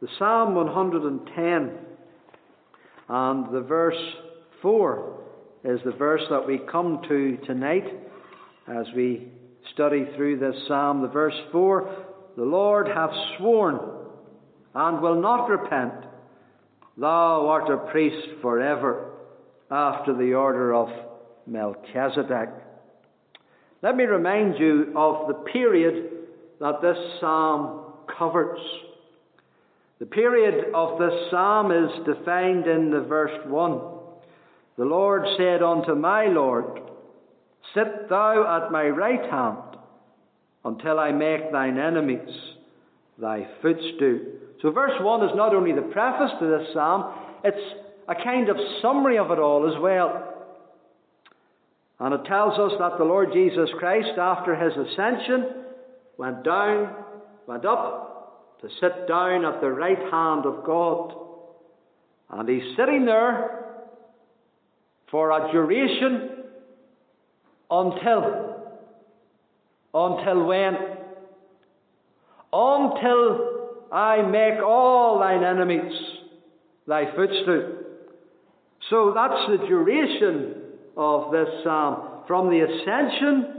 The Psalm 110 and the verse 4 is the verse that we come to tonight as we study through this psalm. The verse 4, the Lord hath sworn and will not repent. Thou art a priest forever, after the order of Melchizedek. Let me remind you of the period that this psalm covers. The period of this psalm is defined in the verse 1. The Lord said unto my Lord, Sit thou at my right hand, until I make thine enemies thy footstool. So verse 1 is not only the preface to this psalm, it's a kind of summary of it all as well. And it tells us that the Lord Jesus Christ, after his ascension, went up to sit down at the right hand of God. And he's sitting there for a duration until when? Until I make all thine enemies thy footstool. So that's the duration of this psalm, from the ascension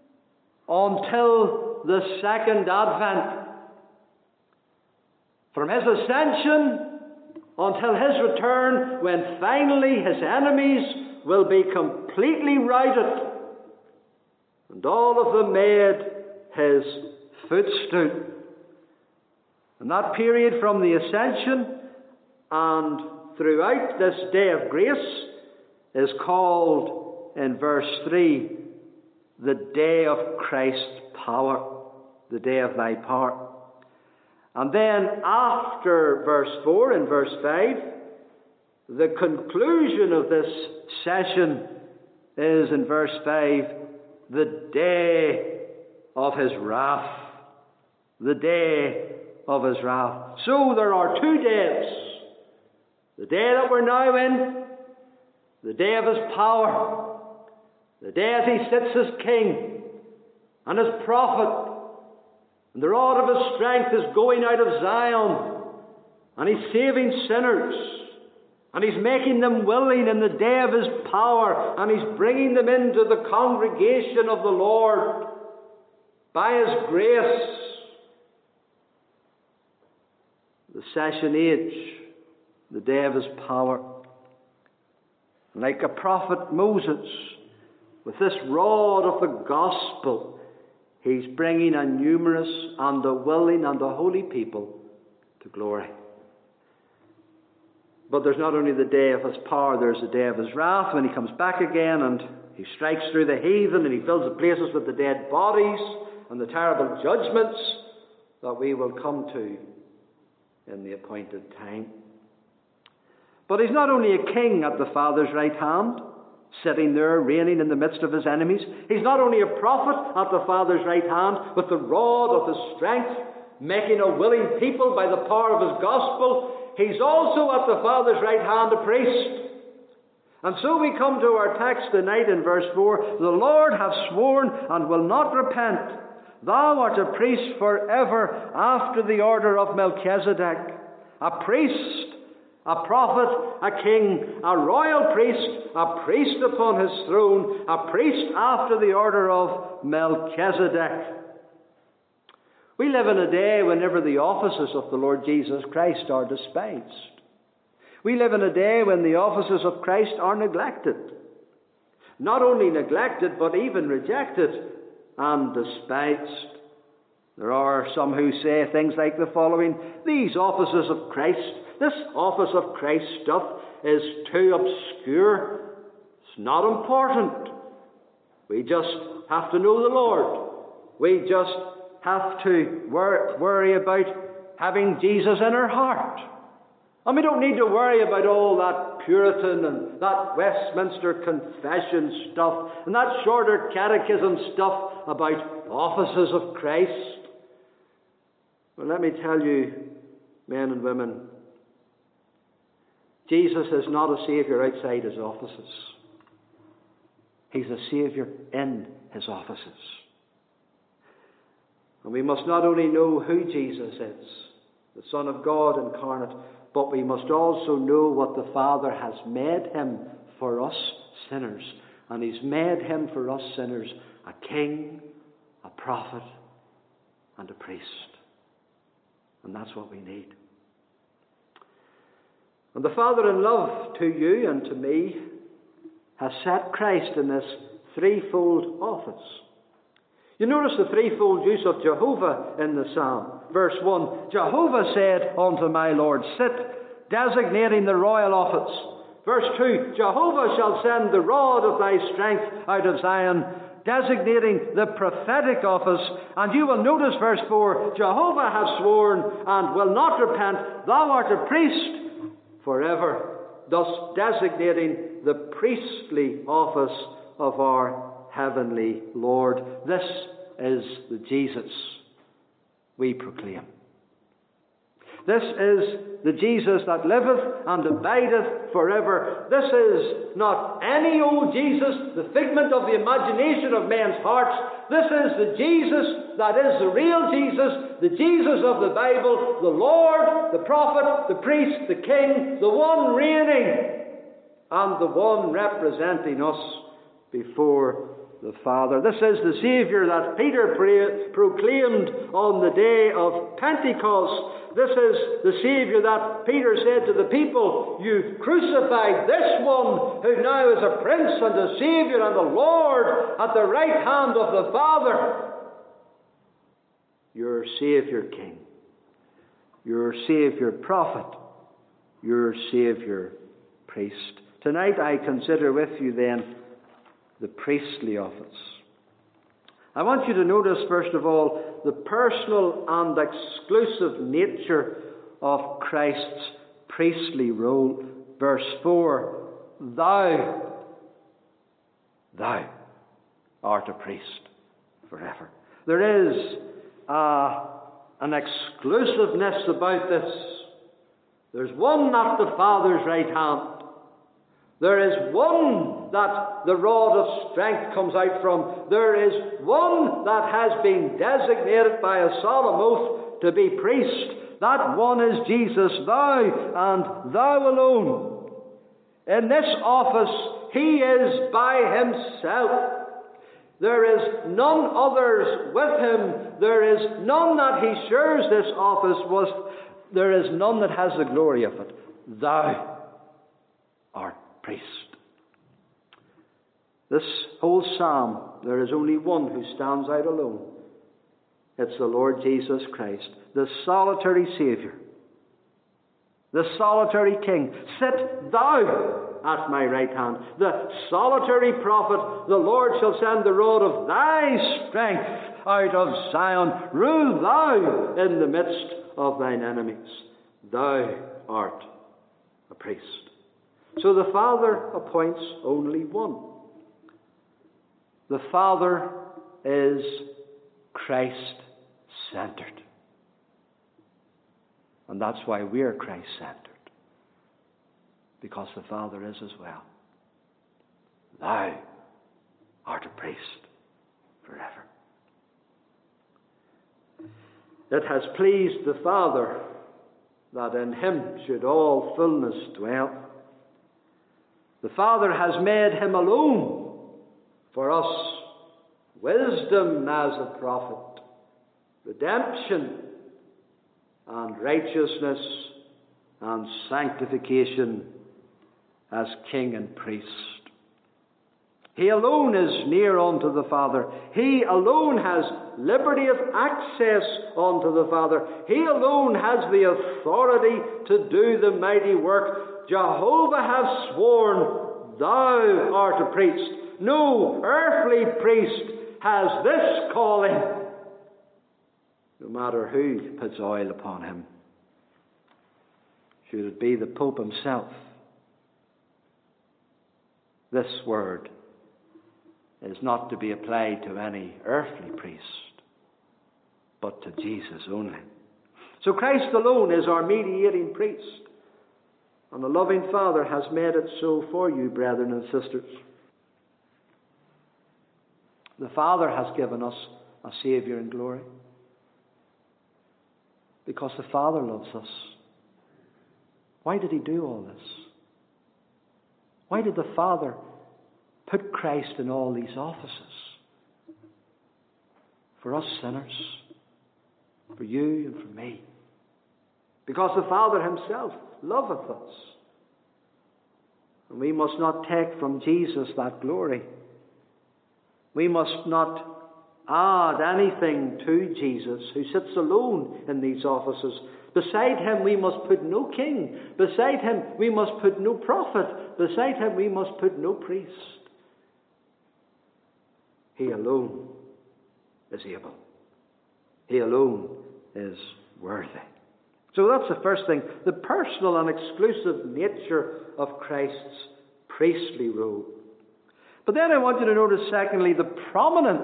until the second advent. From his ascension until his return, when finally his enemies will be completely routed and all of them made his footstool. And that period from the ascension and throughout this day of grace is called in verse 3 the day of Christ's power, the day of thy power. And then after verse 4 in verse 5, the conclusion of this session is in verse 5, the day of his wrath. The day of his wrath. So there are 2 days. The day that we're now in, the day of his power, the day as he sits as king and as prophet, and the rod of his strength is going out of Zion, and he's saving sinners, and he's making them willing in the day of his power, and he's bringing them into the congregation of the Lord by his grace. The session age, the day of his power. Like a prophet Moses, with this rod of the gospel, he's bringing a numerous and a willing and a holy people to glory. But there's not only the day of his power, there's the day of his wrath, when he comes back again and he strikes through the heathen and he fills the places with the dead bodies and the terrible judgments that we will come to in the appointed time. But he's not only a king at the Father's right hand, sitting there reigning in the midst of his enemies. He's not only a prophet at the Father's right hand, with the rod of his strength, making a willing people by the power of his gospel. He's also at the Father's right hand a priest. And so we come to our text tonight in verse 4. The Lord hath sworn and will not repent. Thou art a priest forever, after the order of Melchizedek. A priest, a prophet, a king, a royal priest, a priest upon his throne, a priest after the order of Melchizedek. We live in a day whenever the offices of the Lord Jesus Christ are despised. We live in a day when the offices of Christ are neglected. Not only neglected, but even rejected and despised. There are some who say things like the following: these offices of Christ, this office of Christ stuff is too obscure. It's not important. We just have to know the Lord. We just have to worry about having Jesus in our heart. And we don't need to worry about all that Puritan and that Westminster Confession stuff and that Shorter Catechism stuff about offices of Christ. Well, let me tell you, men and women, Jesus is not a Saviour outside his offices. He's a Saviour in his offices. And we must not only know who Jesus is, the Son of God incarnate, but we must also know what the Father has made him for us sinners. And he's made him for us sinners a king, a prophet, and a priest. And that's what we need. And the Father, in love to you and to me, has set Christ in this threefold office. You notice the threefold use of Jehovah in the psalm. Verse 1, Jehovah said unto my Lord, sit, designating the royal office. Verse 2, Jehovah shall send the rod of thy strength out of Zion, designating the prophetic office. And you will notice verse 4, Jehovah has sworn and will not repent, thou art a priest forever, thus designating the priestly office of our heavenly Lord. This is the Jesus we proclaim. This is the Jesus that liveth and abideth forever. This is not any old Jesus, the figment of the imagination of men's hearts. This is the Jesus that is the real Jesus, the Jesus of the Bible, the Lord, the prophet, the priest, the king, the one reigning and the one representing us before the Father. This is the Saviour that Peter proclaimed on the day of Pentecost. This is the Saviour that Peter said to the people, you've crucified this one who now is a Prince and a Saviour and a Lord at the right hand of the Father. Your Saviour King, your Saviour Prophet, your Saviour Priest. Tonight I consider with you then the priestly office. I want you to notice, first of all, the personal and exclusive nature of Christ's priestly role. Verse 4, Thou art a priest forever. There is an exclusiveness about this. There's one at the Father's right hand. There is one that the rod of strength comes out from. There is one that has been designated by a solemn oath to be priest. That one is Jesus, thou and thou alone. In this office, he is by himself. There is none others with him. There is none that he shares this office with. There is none that has the glory of it. Thou art priest. This whole psalm, there is only one who stands out alone. It's the Lord Jesus Christ, the solitary Saviour, the solitary King. Sit thou at my right hand. The solitary prophet, the Lord shall send the rod of thy strength out of Zion. Rule thou in the midst of thine enemies. Thou art a priest. So the Father appoints only one. The Father is Christ-centered. And that's why we're Christ-centered. Because the Father is as well. Thou art a priest forever. It has pleased the Father that in him should all fullness dwell. The Father has made him alone for us wisdom as a prophet, redemption and righteousness and sanctification as king and priest. He alone is near unto the Father. He alone has liberty of access unto the Father. He alone has the authority to do the mighty work. Jehovah has sworn, thou art a priest. No earthly priest has this calling, no matter who puts oil upon him. Should it be the Pope himself, this word is not to be applied to any earthly priest, but to Jesus only. So Christ alone is our mediating priest. And the loving Father has made it so for you, brethren and sisters. The Father has given us a Saviour in glory. Because the Father loves us. Why did he do all this? Why did the Father put Christ in all these offices? For us sinners. For you and for me. Because the Father himself loveth us. And we must not take from Jesus that glory. We must not add anything to Jesus, who sits alone in these offices. Beside him we must put no king. Beside him we must put no prophet. Beside him we must put no priest. He alone is able. He alone is worthy. So that's the first thing, the personal and exclusive nature of Christ's priestly role. But then I want you to notice, secondly, the prominence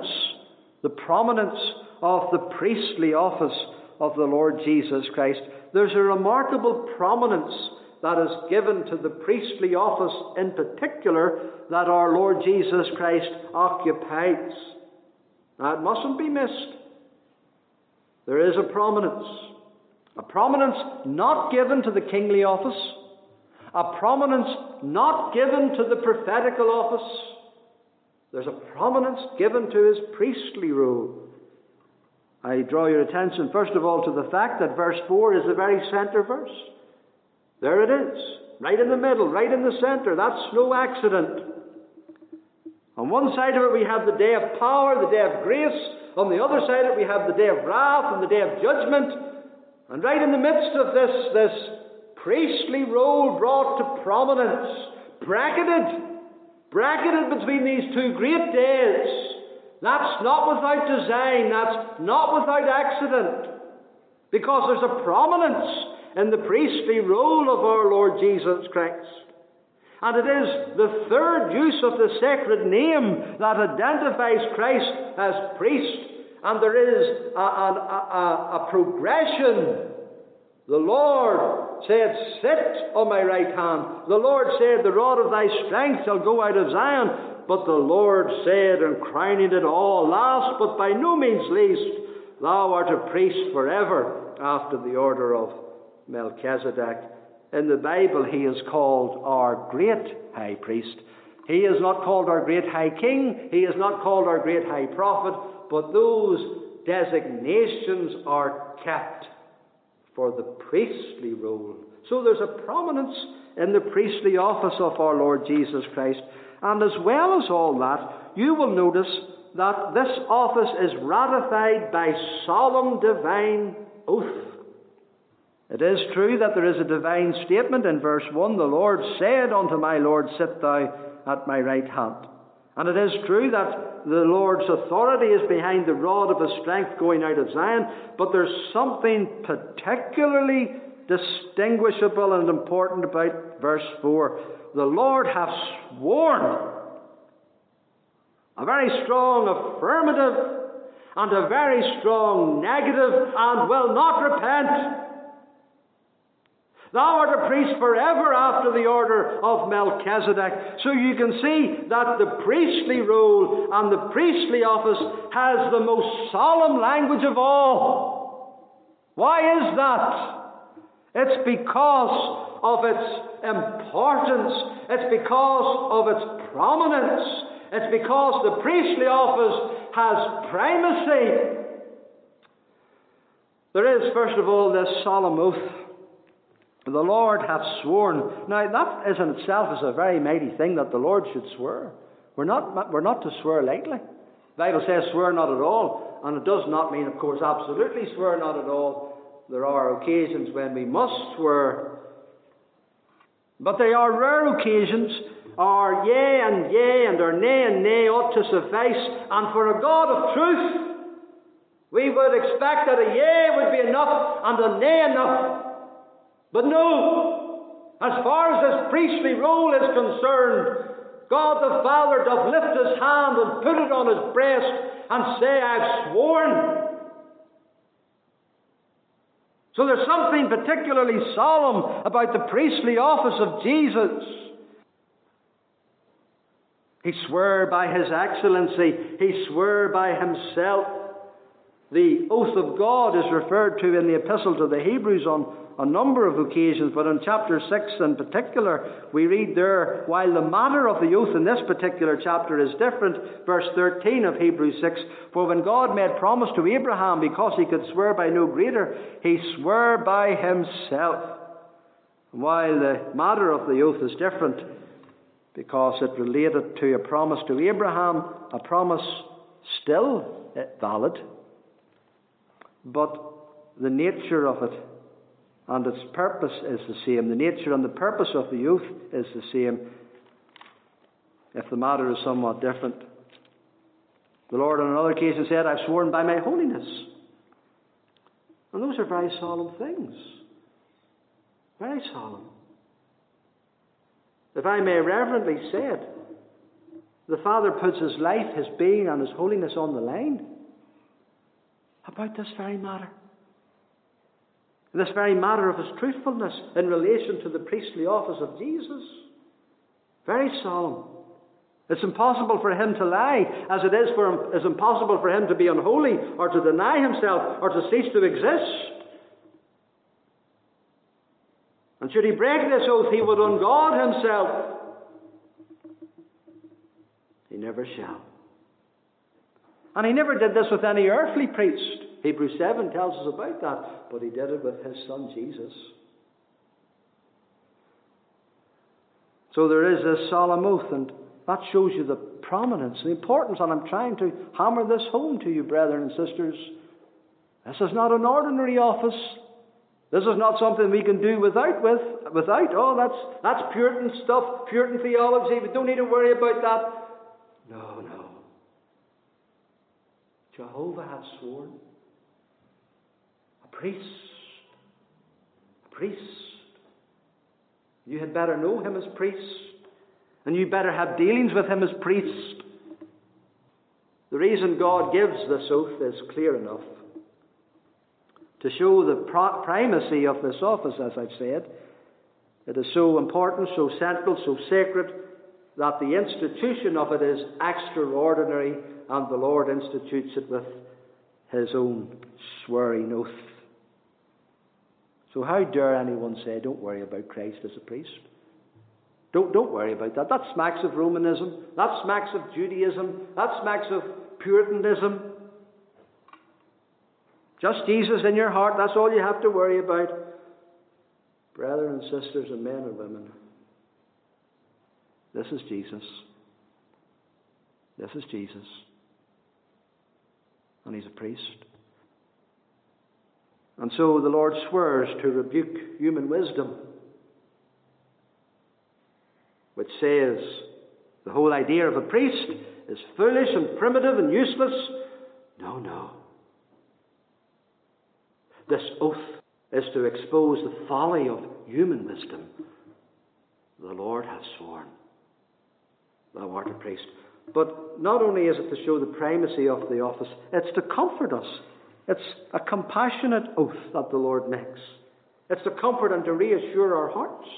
of the priestly office of the Lord Jesus Christ. There's a remarkable prominence that is given to the priestly office in particular that our Lord Jesus Christ occupies. Now, it mustn't be missed. There is a prominence not given to the kingly office, a prominence not given to the prophetical office. There's a prominence given to his priestly role. I draw your attention, first of all, to the fact that verse 4 is the very centre verse. There it is, right in the middle, right in the centre. That's no accident. On one side of it we have the day of power, the day of grace. On the other side of it we have the day of wrath and the day of judgment. And right in the midst of this priestly role brought to prominence, bracketed between these two great days. That's not without design, that's not without accident. Because there's a prominence in the priestly role of our Lord Jesus Christ. And it is the third use of the sacred name that identifies Christ as priest. And there is a progression. The Lord said, sit on my right hand. The Lord said, the rod of thy strength shall go out of Zion. But the Lord said, and crowning it all, last but by no means least, thou art a priest forever, after the order of Melchizedek. In the Bible, he is called our great high priest. He is not called our great high king. He is not called our great high prophet. But those designations are kept for the priestly role. So there's a prominence in the priestly office of our Lord Jesus Christ. And as well as all that, you will notice that this office is ratified by solemn divine oath. It is true that there is a divine statement in verse 1, the Lord said unto my Lord, sit thou at my right hand. And it is true that the Lord's authority is behind the rod of his strength going out of Zion, but there's something particularly distinguishable and important about verse 4. The Lord hath sworn. A very strong affirmative and a very strong negative, and will not repent. Thou art a priest forever after the order of Melchizedek. So you can see that the priestly role and the priestly office has the most solemn language of all. Why is that? It's because of its importance. It's because of its prominence. It's because the priestly office has primacy. There is, first of all, this solemn oath. The Lord hath sworn. Now, that is in itself is a very mighty thing that the Lord should swear. We're not to swear lightly. The Bible says swear not at all. And it does not mean, of course, absolutely swear not at all. There are occasions when we must swear. But they are rare occasions. Our yea and our nay and nay ought to suffice. And for a God of truth, we would expect that a yea would be enough and a nay enough. But no, as far as this priestly role is concerned, God the Father doth lift his hand and put it on his breast and say, I've sworn. So there's something particularly solemn about the priestly office of Jesus. He swore by his excellency. He swore by himself. The oath of God is referred to in the Epistle to the Hebrews on a number of occasions, but in chapter 6 in particular, we read there, while the matter of the oath in this particular chapter is different, verse 13 of Hebrews 6, for when God made promise to Abraham, because he could swear by no greater, he swore by himself. While the matter of the oath is different, because it related to a promise to Abraham, a promise still valid, but the nature of it and its purpose is the same. The nature and the purpose of the oath is the same, if the matter is somewhat different. The Lord on another occasion said, I've sworn by my holiness. And those are very solemn things. Very solemn. If I may reverently say it, the Father puts his life, his being, and his holiness on the line about this very matter. This very matter of his truthfulness in relation to the priestly office of Jesus. Very solemn. It's impossible for him to lie, as it is impossible for him to be unholy, or to deny himself, or to cease to exist. And should he break this oath, he would ungod himself. He never shall. And he never did this with any earthly priest. Hebrews 7 tells us about that, but he did it with his Son Jesus. So there is this solemn oath, and that shows you the prominence, the importance, and I'm trying to hammer this home to you, brethren and sisters. This is not an ordinary office. This is not something we can do without. Oh, that's Puritan stuff, Puritan theology. We don't need to worry about that. No. Jehovah has sworn. A priest. You had better know him as priest, and you better have dealings with him as priest. The reason God gives this oath is clear enough. To show the primacy of this office, as I've said, it is so important, so central, so sacred, that the institution of it is extraordinary, and the Lord institutes it with his own swearing oath. So how dare anyone say, don't worry about Christ as a priest? Don't worry about that. That smacks of Romanism. That smacks of Judaism. That smacks of Puritanism. Just Jesus in your heart, that's all you have to worry about. Brethren and sisters and men and women, this is Jesus. This is Jesus. And he's a priest. And so the Lord swears to rebuke human wisdom, which says the whole idea of a priest is foolish and primitive and useless. No. This oath is to expose the folly of human wisdom. The Lord has sworn, thou art a priest. But not only is it to show the primacy of the office, it's to comfort us. It's a compassionate oath that the Lord makes. It's to comfort and to reassure our hearts.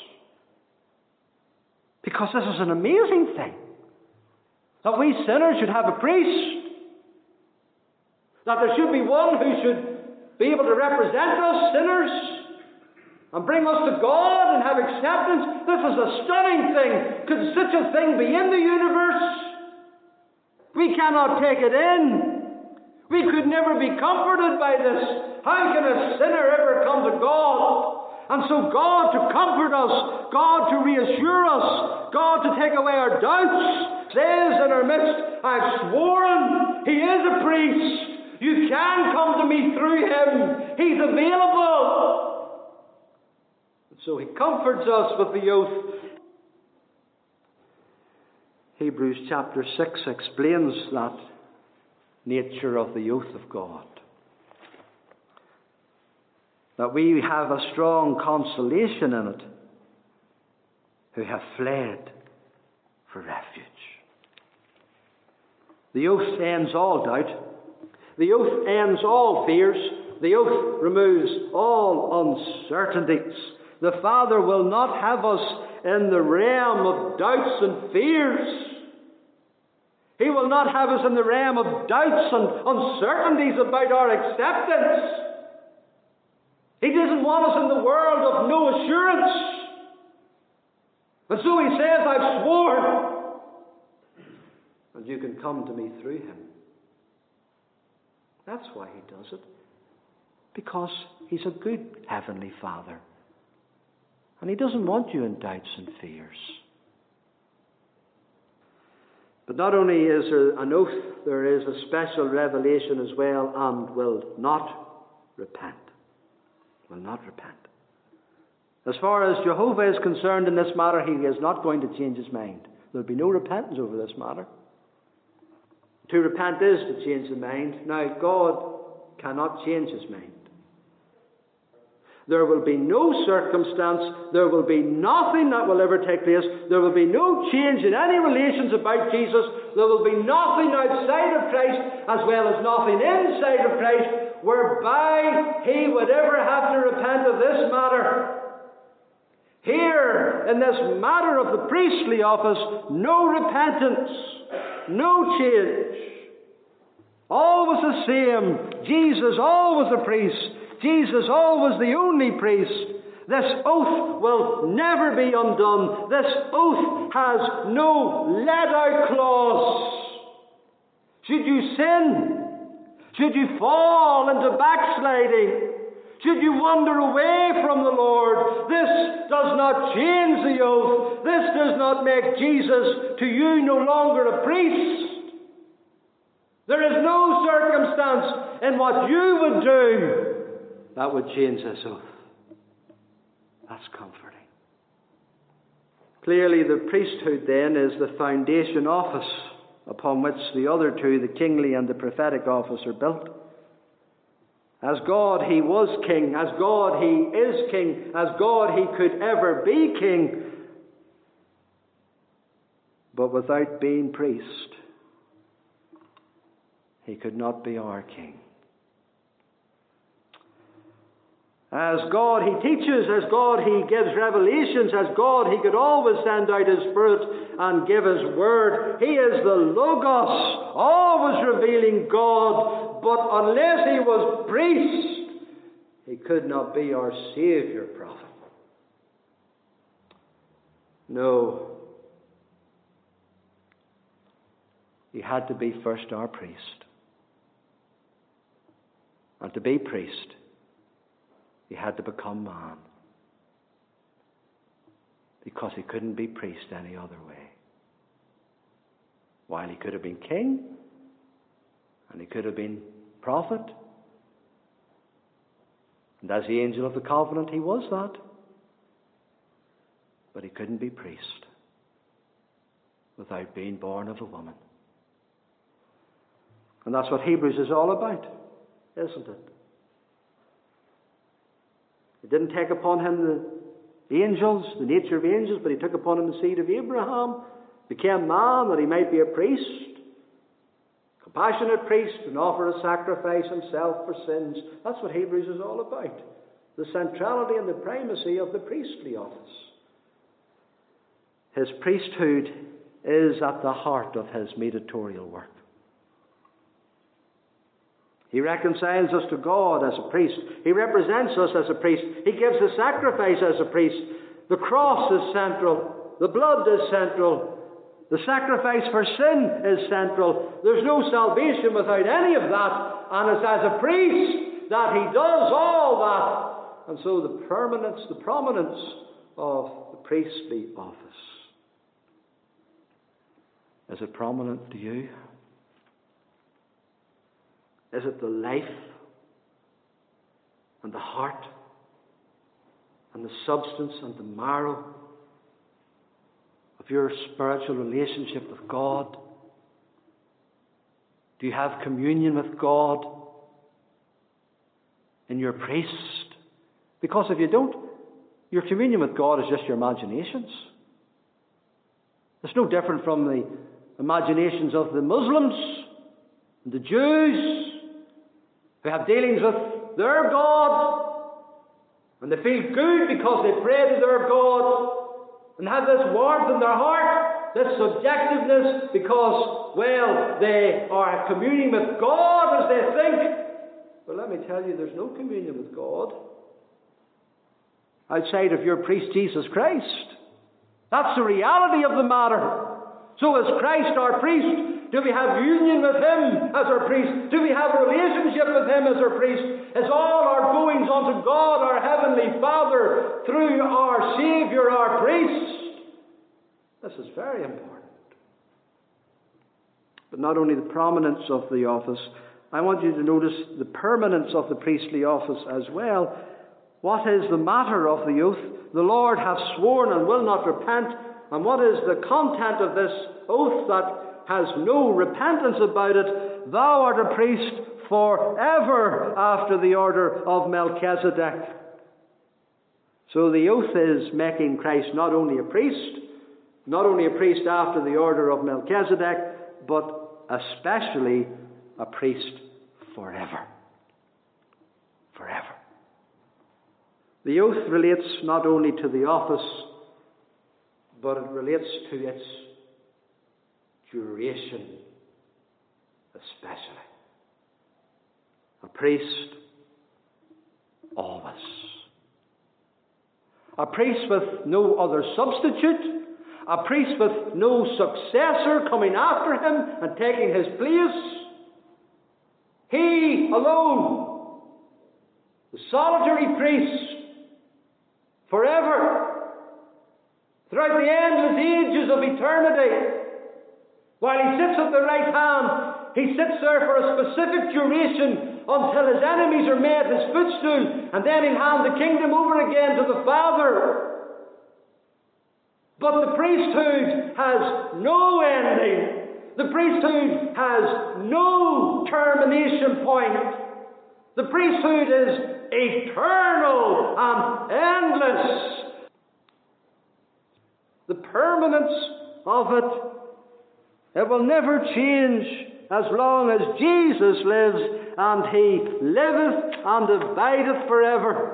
Because this is an amazing thing. That we sinners should have a priest. That there should be one who should be able to represent us sinners and bring us to God and have acceptance. This is a stunning thing. Could such a thing be in the universe? We cannot take it in. We could never be comforted by this. How can a sinner ever come to God? And so God to comfort us, God to reassure us, God to take away our doubts, says in our midst, I've sworn he is a priest. You can come to me through him. He's available. And so he comforts us with the oath. Hebrews chapter 6 explains that nature of the oath of God. That we have a strong consolation in it, who have fled for refuge. The oath ends all doubt. The oath ends all fears. The oath removes all uncertainties. The Father will not have us in the realm of doubts and fears. He will not have us in the realm of doubts and uncertainties about our acceptance. He doesn't want us in the world of no assurance. And so he says, I've sworn, and you can come to me through him. That's why he does it. Because he's a good heavenly Father. And he doesn't want you in doubts and fears. But not only is there an oath, there is a special revelation as well, and will not repent. Will not repent. As far as Jehovah is concerned in this matter, he is not going to change his mind. There will be no repentance over this matter. To repent is to change the mind. Now, God cannot change his mind. There will be no circumstance, there will be nothing that will ever take place, there will be no change in any relations about Jesus, there will be nothing outside of Christ as well as nothing inside of Christ whereby he would ever have to repent of this matter. Here, in this matter of the priestly office, no repentance, no change. Always the same. Jesus always a priest. Jesus always the only priest. This oath will never be undone. This oath has no let-out clause. Should you sin, should you fall into backsliding, should you wander away from the Lord, this does not change the oath. This does not make Jesus to you no longer a priest. There is no circumstance in what you would do that would change this oath. That's comforting. Clearly, the priesthood then is the foundation office upon which the other two, the kingly and the prophetic office, are built. As God, he was king. As God, he is king. As God, he could ever be king. But without being priest, he could not be our king. As God, he teaches. As God, he gives revelations. As God, he could always send out his Spirit and give his word. He is the Logos, always revealing God. But unless he was priest, he could not be our Saviour prophet. No. He had to be first our priest. And to be priest, he had to become man. Because he couldn't be priest any other way. While he could have been king, and he could have been prophet, and as the angel of the covenant he was that. But he couldn't be priest without being born of a woman. And that's what Hebrews is all about, isn't it? He didn't take upon him the angels, the nature of angels, but he took upon him the seed of Abraham, became man that he might be a priest, compassionate priest, and offer a sacrifice himself for sins. That's what Hebrews is all about. The centrality and the primacy of the priestly office. His priesthood is at the heart of his mediatorial work. He reconciles us to God as a priest. He represents us as a priest. He gives the sacrifice as a priest. The cross is central. The blood is central. The sacrifice for sin is central. There's no salvation without any of that. And it's as a priest that he does all that. And so the permanence, the prominence of the priestly office. Is it prominent to you? Is it the life and the heart and the substance and the marrow of your spiritual relationship with God? Do you have communion with God in your priest? Because if you don't, your communion with God is just your imaginations. It's no different from the imaginations of the Muslims and the Jews who have dealings with their God, and they feel good because they pray to their God and have this warmth in their heart. this subjectiveness because, well, they are communing with God as they think. But let me tell you, there's no communion with God outside of your priest, Jesus Christ. That's the reality of the matter. So is Christ our priest? Do we have union with Him as our priest? Do we have a relationship with Him as our priest? Is all our goings unto God, our Heavenly Father, through our Saviour, our priest? This is very important. But not only the prominence of the office, I want you to notice the permanence of the priestly office as well. What is the matter of the oath? The Lord hath sworn and will not repent. And what is the content of this oath that has no repentance about it? Thou art a priest forever after the order of Melchizedek. So the oath is making Christ not only a priest after the order of Melchizedek, but especially a priest forever. Forever. The oath relates not only to the office, but it relates to its duration especially. A priest always. A priest with no other substitute. A priest with no successor coming after him and taking his place. He alone, the solitary priest, forever, throughout the endless ages of eternity. While he sits at the right hand, he sits there for a specific duration until his enemies are made his footstool, and then he'll hand the kingdom over again to the Father. But the priesthood has no ending. The priesthood has no termination point. The priesthood is eternal and endless. The permanence of it will never change as long as Jesus lives, and He liveth and abideth forever.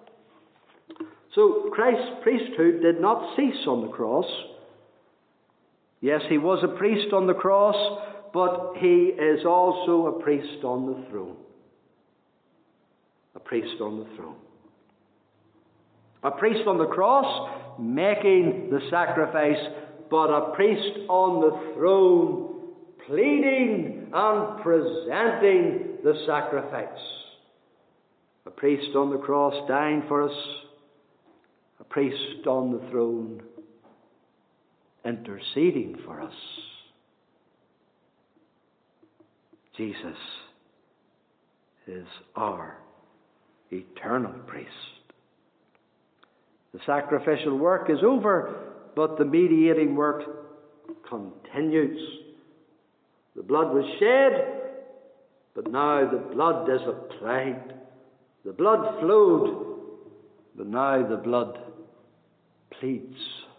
So Christ's priesthood did not cease on the cross. Yes, He was a priest on the cross, but He is also a priest on the throne. A priest on the throne. A priest on the cross, making the sacrifice, but a priest on the throne, pleading and presenting the sacrifice. A priest on the cross, dying for us. A priest on the throne, interceding for us. Jesus is our eternal priest. The sacrificial work is over, but the mediating work continues. The blood was shed, but now the blood is applied. The blood flowed, but now the blood pleads.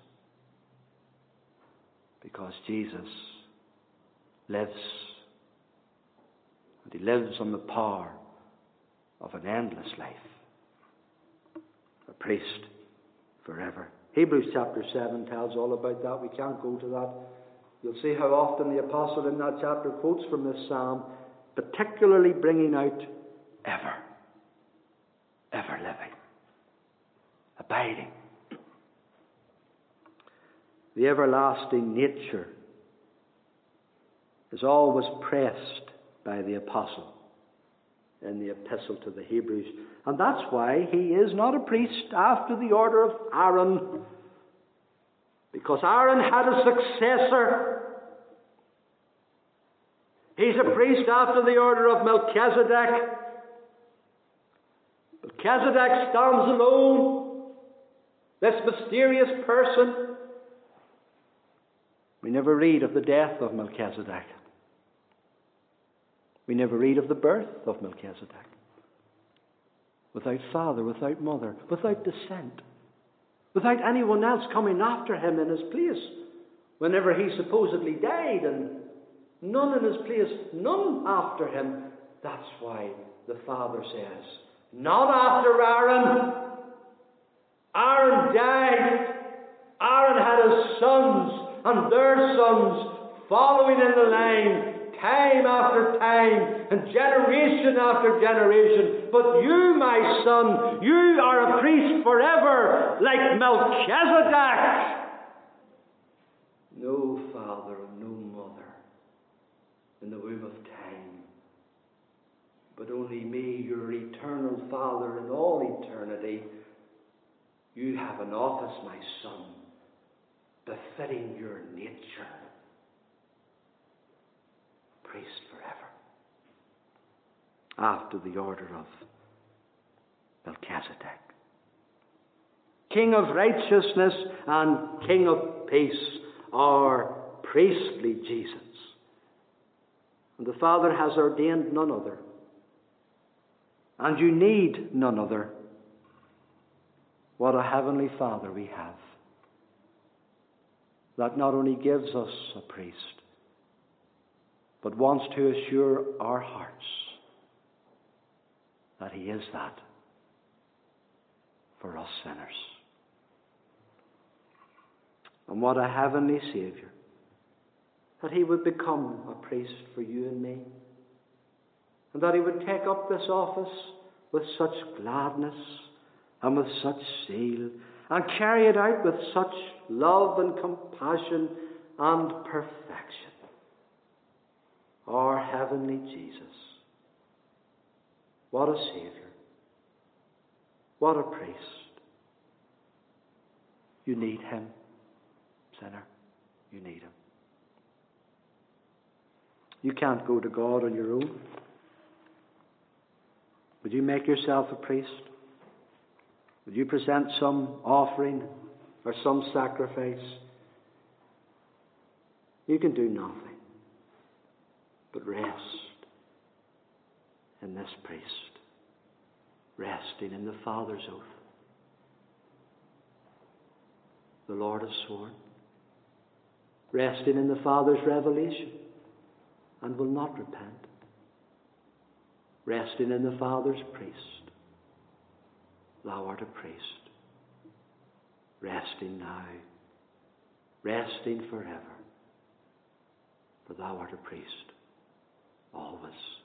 Because Jesus lives, and He lives on the power of an endless life. A priest forever. Hebrews chapter 7 tells all about that. We can't go to that. You'll see how often the apostle in that chapter quotes from this psalm, particularly bringing out ever living, abiding. The everlasting nature is always pressed by the apostle in the epistle to the Hebrews. And that's why he is not a priest after the order of Aaron. Because Aaron had a successor. He's a priest after the order of Melchizedek. Melchizedek stands alone. This mysterious person. We never read of the death of Melchizedek. We never read of the birth of Melchizedek. Without father, without mother, without descent. Without anyone else coming after him in his place. Whenever he supposedly died, and none in his place, none after him. That's why the Father says, not after Aaron. Aaron died. Aaron had his sons, and their sons following in the line, time after time, and generation after generation. But you, my son, you are a priest forever, like Melchizedek. No father and no mother in the womb of time, but only me, your eternal Father in all eternity. You have an office, my son, befitting your nature. Priest forever, after the order of Melchizedek. King of righteousness and King of peace, our priestly Jesus. And the Father has ordained none other. And you need none other. What a heavenly Father we have, that not only gives us a priest, but wants to assure our hearts that he is that for us sinners. And what a heavenly Saviour, that he would become a priest for you and me, and that he would take up this office with such gladness and with such zeal, and carry it out with such love and compassion and perfection. Our heavenly Jesus. What a Saviour. What a priest. You need him, sinner. You need him. You can't go to God on your own. Would you make yourself a priest? Would you present some offering or some sacrifice? You can do nothing but rest in this priest, resting in the Father's oath. The Lord has sworn, resting in the Father's revelation, and will not repent, resting in the Father's priest. Thou art a priest, resting now, resting forever, for thou art a priest always.